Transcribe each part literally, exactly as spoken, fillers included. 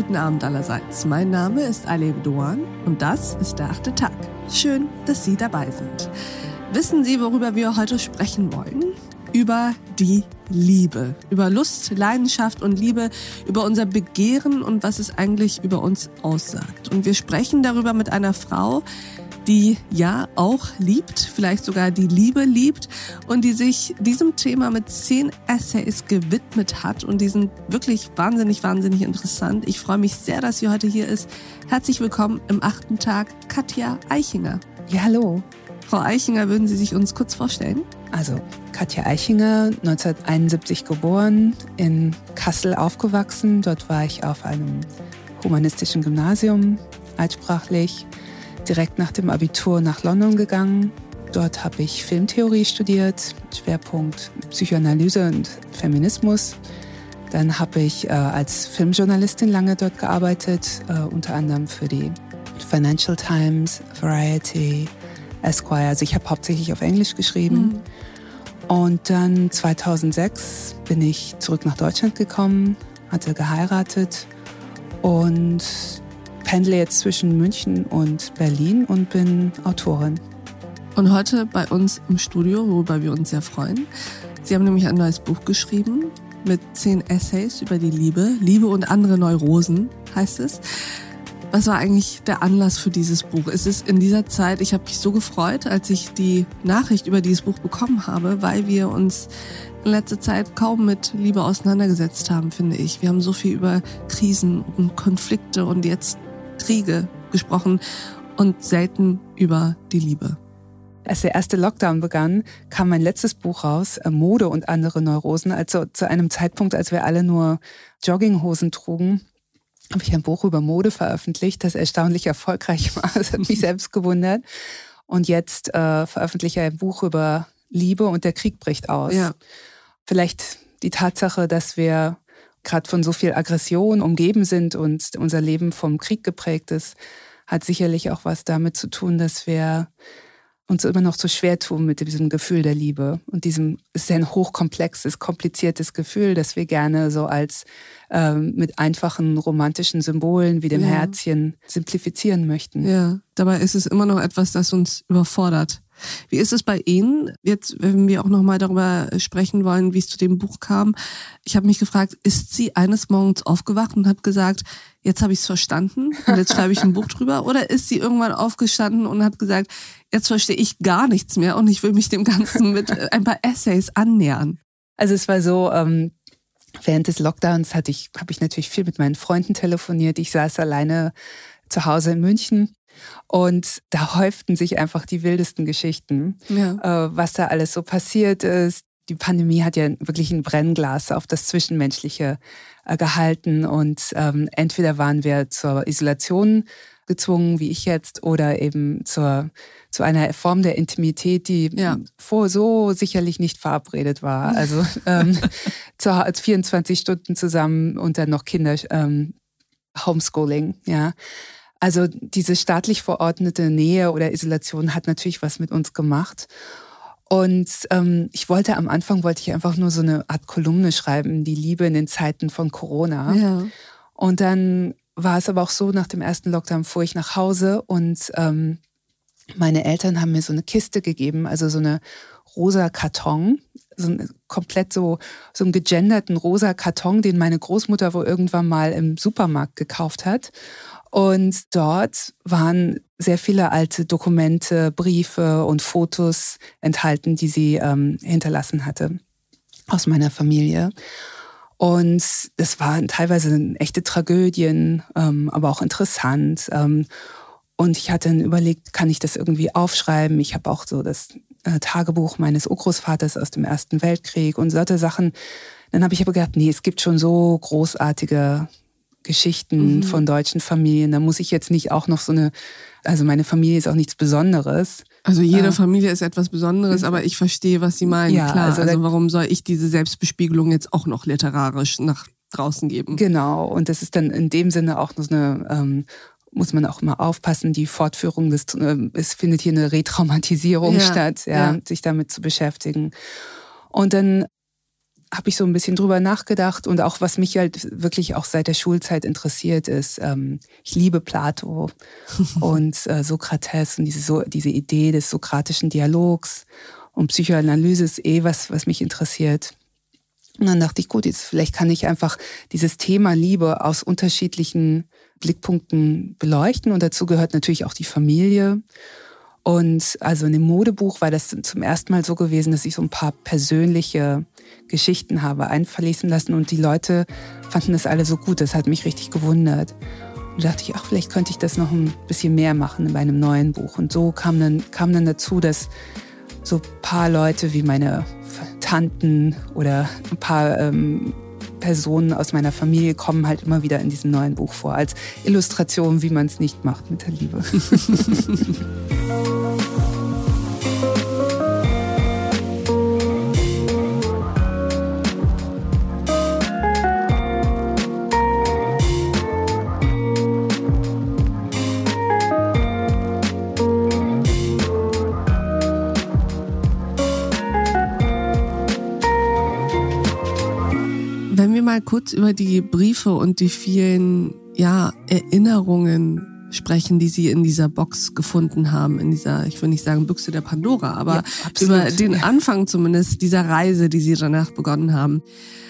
guten Abend allerseits. Mein Name ist Alev Doan und das ist der achte Tag. Schön, dass Sie dabei sind. Wissen Sie, worüber wir heute sprechen wollen? Über die Liebe, über Lust, Leidenschaft und Liebe, über unser Begehren und was es eigentlich über uns aussagt. Und wir sprechen darüber mit einer Frau, die ja auch liebt, vielleicht sogar die Liebe liebt und die sich diesem Thema mit zehn Essays gewidmet hat und die sind wirklich wahnsinnig, wahnsinnig interessant. Ich freue mich sehr, dass sie heute hier ist. Herzlich willkommen im achten Tag, Katja Eichinger. Ja, hallo. Frau Eichinger, würden Sie sich uns kurz vorstellen? Also Katja Eichinger, neunzehnhunderteinundsiebzig geboren, in Kassel aufgewachsen. Dort war ich auf einem humanistischen Gymnasium, altsprachlich. Direkt nach dem Abitur nach London gegangen. Dort habe ich Filmtheorie studiert, Schwerpunkt Psychoanalyse und Feminismus. Dann habe ich äh, als Filmjournalistin lange dort gearbeitet, äh, unter anderem für die Financial Times, Variety, Esquire. Also ich habe hauptsächlich auf Englisch geschrieben. Mhm. Und dann zweitausendsechs bin ich zurück nach Deutschland gekommen, hatte geheiratet und pendle jetzt zwischen München und Berlin und bin Autorin. Und heute bei uns im Studio, worüber wir uns sehr freuen. Sie haben nämlich ein neues Buch geschrieben mit zehn Essays über die Liebe. Liebe und andere Neurosen heißt es. Was war eigentlich der Anlass für dieses Buch? Es ist in dieser Zeit, ich habe mich so gefreut, als ich die Nachricht über dieses Buch bekommen habe, weil wir uns in letzter Zeit kaum mit Liebe auseinandergesetzt haben, finde ich. Wir haben so viel über Krisen und Konflikte und jetzt Kriege gesprochen und selten über die Liebe. Als der erste Lockdown begann, kam mein letztes Buch raus, Mode und andere Neurosen. Also zu einem Zeitpunkt, als wir alle nur Jogginghosen trugen, habe ich ein Buch über Mode veröffentlicht, das erstaunlich erfolgreich war. Das hat mich selbst gewundert. Und jetzt äh, veröffentliche ich ein Buch über Liebe und der Krieg bricht aus. Ja. Vielleicht die Tatsache, dass wir gerade von so viel Aggression umgeben sind und unser Leben vom Krieg geprägt ist, hat sicherlich auch was damit zu tun, dass wir uns immer noch so schwer tun mit diesem Gefühl der Liebe. Und diesem, es ist ein hochkomplexes, kompliziertes Gefühl, das wir gerne so als ähm, mit einfachen romantischen Symbolen wie dem ja. Herzchen simplifizieren möchten. Ja, dabei ist es immer noch etwas, das uns überfordert. Wie ist es bei Ihnen? Jetzt, wenn wir auch nochmal darüber sprechen wollen, wie es zu dem Buch kam. Ich habe mich gefragt, ist sie eines Morgens aufgewacht und hat gesagt, jetzt habe ich es verstanden und jetzt schreibe ich ein Buch drüber? Oder ist sie irgendwann aufgestanden und hat gesagt, jetzt verstehe ich gar nichts mehr und ich will mich dem Ganzen mit ein paar Essays annähern? Also es war so, ähm, während des Lockdowns hatte ich, habe ich natürlich viel mit meinen Freunden telefoniert. Ich saß alleine zu Hause in München. Und da häuften sich einfach die wildesten Geschichten, ja. äh, was da alles so passiert ist. Die Pandemie hat ja wirklich ein Brennglas auf das Zwischenmenschliche äh, gehalten. Und ähm, entweder waren wir zur Isolation gezwungen, wie ich jetzt, oder eben zur, zu einer Form der Intimität, die ja. vor so sicherlich nicht verabredet war. Also ähm, zu, vierundzwanzig Stunden zusammen und dann noch Kinder, ähm, Homeschooling, ja. Also diese staatlich verordnete Nähe oder Isolation hat natürlich was mit uns gemacht. Und ähm, ich wollte am Anfang, wollte ich einfach nur so eine Art Kolumne schreiben, die Liebe in den Zeiten von Corona. Ja. Und dann war es aber auch so, nach dem ersten Lockdown fuhr ich nach Hause und ähm, meine Eltern haben mir so eine Kiste gegeben, also so eine rosa Karton, so ein, komplett so, so einen gegenderten rosa Karton, den meine Großmutter wohl irgendwann mal im Supermarkt gekauft hat. Und dort waren sehr viele alte Dokumente, Briefe und Fotos enthalten, die sie ähm, hinterlassen hatte aus meiner Familie. Und es waren teilweise echte Tragödien, ähm, aber auch interessant. Ähm, und ich hatte dann überlegt, kann ich das irgendwie aufschreiben? Ich habe auch so das äh, Tagebuch meines Urgroßvaters aus dem Ersten Weltkrieg und solche Sachen. Dann habe ich aber gedacht, nee, es gibt schon so großartige Geschichten mhm. von deutschen Familien. Da muss ich jetzt nicht auch noch so eine, also meine Familie ist auch nichts Besonderes. Also jede äh, Familie ist etwas Besonderes, aber ich verstehe, was Sie meinen. Ja, klar, also, also warum soll ich diese Selbstbespiegelung jetzt auch noch literarisch nach draußen geben? Genau, und das ist dann in dem Sinne auch noch eine, ähm, muss man auch immer aufpassen, die Fortführung des, äh, es findet hier eine Retraumatisierung ja, statt, ja, ja, sich damit zu beschäftigen. Und dann habe ich so ein bisschen drüber nachgedacht und auch was mich halt wirklich auch seit der Schulzeit interessiert ist, ähm, ich liebe Plato und äh, Sokrates und diese, so, diese Idee des sokratischen Dialogs und Psychoanalyse ist eh was, was mich interessiert. Und dann dachte ich, gut, jetzt vielleicht kann ich einfach dieses Thema Liebe aus unterschiedlichen Blickpunkten beleuchten und dazu gehört natürlich auch die Familie. Und also in dem Modebuch war das zum ersten Mal so gewesen, dass ich so ein paar persönliche Geschichten habe einfließen lassen und die Leute fanden das alle so gut. Das hat mich richtig gewundert. Und da dachte ich, ach, vielleicht könnte ich das noch ein bisschen mehr machen in meinem neuen Buch. Und so kam dann, kam dann dazu, dass so ein paar Leute wie meine Tanten oder ein paar ähm, Personen aus meiner Familie kommen halt immer wieder in diesem neuen Buch vor, als Illustration, wie man es nicht macht mit der Liebe. Wenn wir mal kurz über die Briefe und die vielen ja, Erinnerungen sprechen, die Sie in dieser Box gefunden haben, in dieser, ich will nicht sagen Büchse der Pandora, aber ja, über den ja. Anfang zumindest dieser Reise, die Sie danach begonnen haben.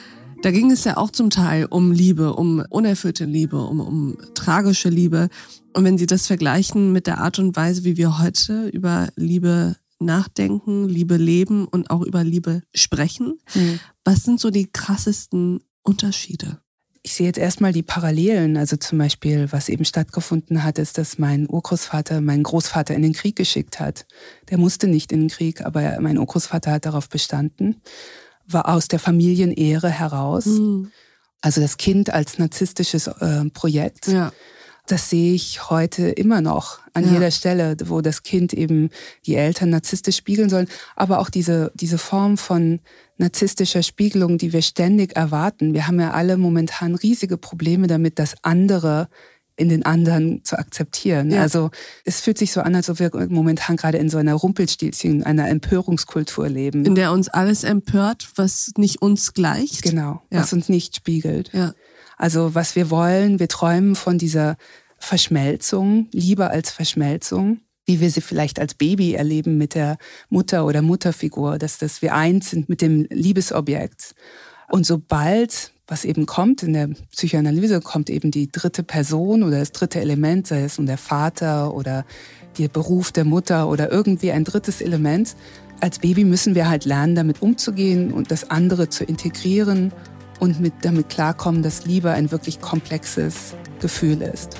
Da ging es ja auch zum Teil um Liebe, um unerfüllte Liebe, um, um tragische Liebe. Und wenn Sie das vergleichen mit der Art und Weise, wie wir heute über Liebe nachdenken, Liebe leben und auch über Liebe sprechen, mhm. was sind so die krassesten Unterschiede? Ich sehe jetzt erstmal die Parallelen. Also zum Beispiel, was eben stattgefunden hat, ist, dass mein Urgroßvater meinen Großvater in den Krieg geschickt hat. Der musste nicht in den Krieg, aber mein Urgroßvater hat darauf bestanden. War aus der Familienehre heraus. Mhm. Also das Kind als narzisstisches äh, Projekt. Ja. Das sehe ich heute immer noch an ja. jeder Stelle, wo das Kind eben die Eltern narzisstisch spiegeln sollen. Aber auch diese, diese Form von narzisstischer Spiegelung, die wir ständig erwarten. Wir haben ja alle momentan riesige Probleme damit, das andere in den anderen zu akzeptieren. Ja. Also es fühlt sich so an, als ob wir momentan gerade in so einer Rumpelstilzchen, einer Empörungskultur leben. In der uns alles empört, was nicht uns gleicht. Genau, ja. was uns nicht spiegelt. Ja. Also was wir wollen, wir träumen von dieser Verschmelzung, Liebe als Verschmelzung, wie wir sie vielleicht als Baby erleben mit der Mutter oder Mutterfigur, dass, dass wir eins sind mit dem Liebesobjekt. Und sobald, was eben kommt in der Psychoanalyse, kommt eben die dritte Person oder das dritte Element, sei es nun der Vater oder der Beruf der Mutter oder irgendwie ein drittes Element. Als Baby müssen wir halt lernen, damit umzugehen und das andere zu integrieren und mit, damit klarkommen, dass Liebe ein wirklich komplexes Gefühl ist.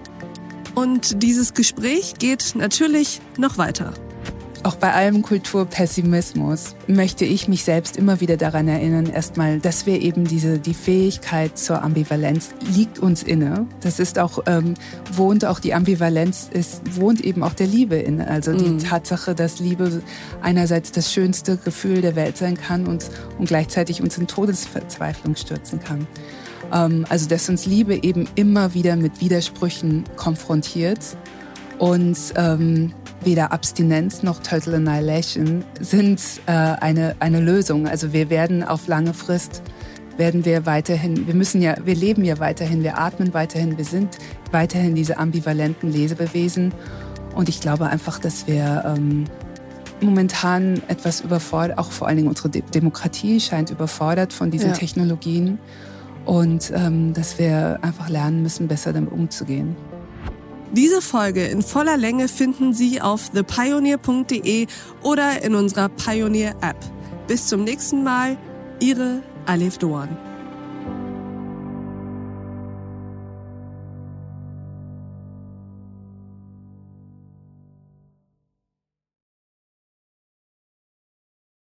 Und dieses Gespräch geht natürlich noch weiter. Auch bei allem Kulturpessimismus möchte ich mich selbst immer wieder daran erinnern, erstmal, dass wir eben diese, die Fähigkeit zur Ambivalenz liegt uns inne. Das ist auch, ähm, wohnt auch die Ambivalenz, ist, wohnt eben auch der Liebe inne. Also die mm. Tatsache, dass Liebe einerseits das schönste Gefühl der Welt sein kann und, und gleichzeitig uns in Todesverzweiflung stürzen kann. Ähm, also dass uns Liebe eben immer wieder mit Widersprüchen konfrontiert und ähm, weder Abstinenz noch Total Annihilation sind äh, eine, eine Lösung. Also wir werden auf lange Frist, werden wir weiterhin, wir müssen ja, wir leben ja weiterhin, wir atmen weiterhin, wir sind weiterhin diese ambivalenten Lebewesen. Und ich glaube einfach, dass wir ähm, momentan etwas überfordert, auch vor allen Dingen unsere De- Demokratie scheint überfordert von diesen ja. Technologien. Und ähm, dass wir einfach lernen müssen, besser damit umzugehen. Diese Folge in voller Länge finden Sie auf the pioneer punkt de oder in unserer Pioneer App. Bis zum nächsten Mal, Ihre Alef Doğan.